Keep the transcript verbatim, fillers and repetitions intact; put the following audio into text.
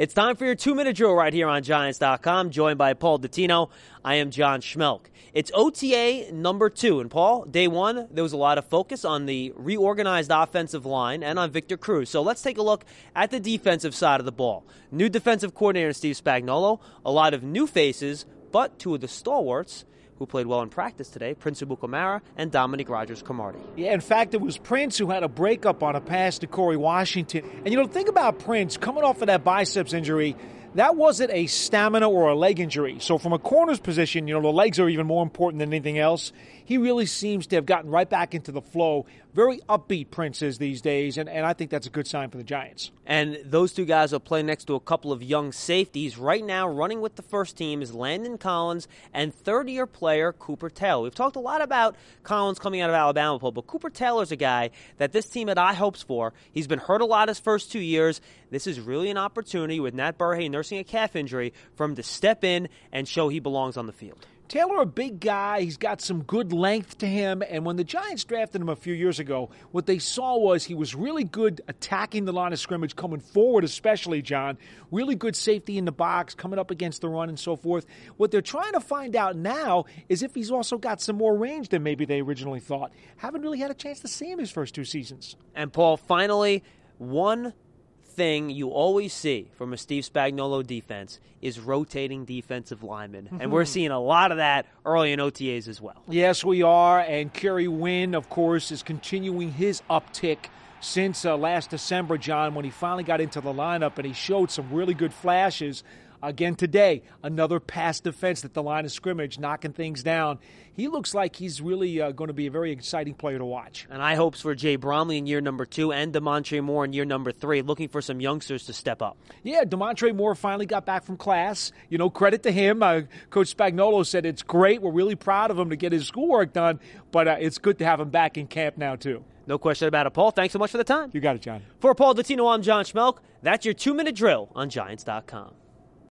It's time for your two-minute drill right here on Giants dot com, joined by Paul Dottino. I am John Schmelk. It's O T A number two. And, Paul, day one, there was a lot of focus on the reorganized offensive line and on Victor Cruz. So let's take a look at the defensive side of the ball. New defensive coordinator Steve Spagnuolo, a lot of new faces, but two of the stalwarts who played well in practice today, Prince Amukamara and Dominique Rodgers-Cromartie. Yeah, in fact, it was Prince who had a breakup on a pass to Corey Washington. And, you know, think about Prince coming off of that biceps injury. That wasn't a stamina or a leg injury. So from a corner's position, you know, the legs are even more important than anything else. He really seems to have gotten right back into the flow. Very upbeat Prince is these days, and, and I think that's a good sign for the Giants. And those two guys will play next to a couple of young safeties. Right now, running with the first team is Landon Collins and third-year player Cooper Taylor. We've talked a lot about Collins coming out of Alabama, Paul, but Cooper Taylor's a guy that this team had high hopes for. He's been hurt a lot his first two years. This is really an opportunity with Nat Burhay nursing a calf injury for him to step in and show he belongs on the field. Taylor, a big guy. He's got some good length to him. And when the Giants drafted him a few years ago, what they saw was he was really good attacking the line of scrimmage, coming forward especially, John. Really good safety in the box, coming up against the run and so forth. What they're trying to find out now is if he's also got some more range than maybe they originally thought. Haven't really had a chance to see him his first two seasons. And, Paul, finally, one thing you always see from a Steve Spagnuolo defense is rotating defensive linemen. Mm-hmm. And we're seeing a lot of that early in O T As as well. Yes, we are. And Kerry Wynn, of course, is continuing his uptick since uh, last December, John, when he finally got into the lineup and he showed some really good flashes. Again today, another pass defense at the line of scrimmage, knocking things down. He looks like he's really uh, going to be a very exciting player to watch. And I hopes for Jay Bromley in year number two and Demontre Moore in year number three, looking for some youngsters to step up. Yeah, Demontre Moore finally got back from class. You know, credit to him. Uh, Coach Spagnuolo said it's great. We're really proud of him to get his schoolwork done, but uh, it's good to have him back in camp now, too. No question about it, Paul. Thanks so much for the time. You got it, John. For Paul Dottino, I'm John Schmelk. That's your two-minute drill on Giants dot com.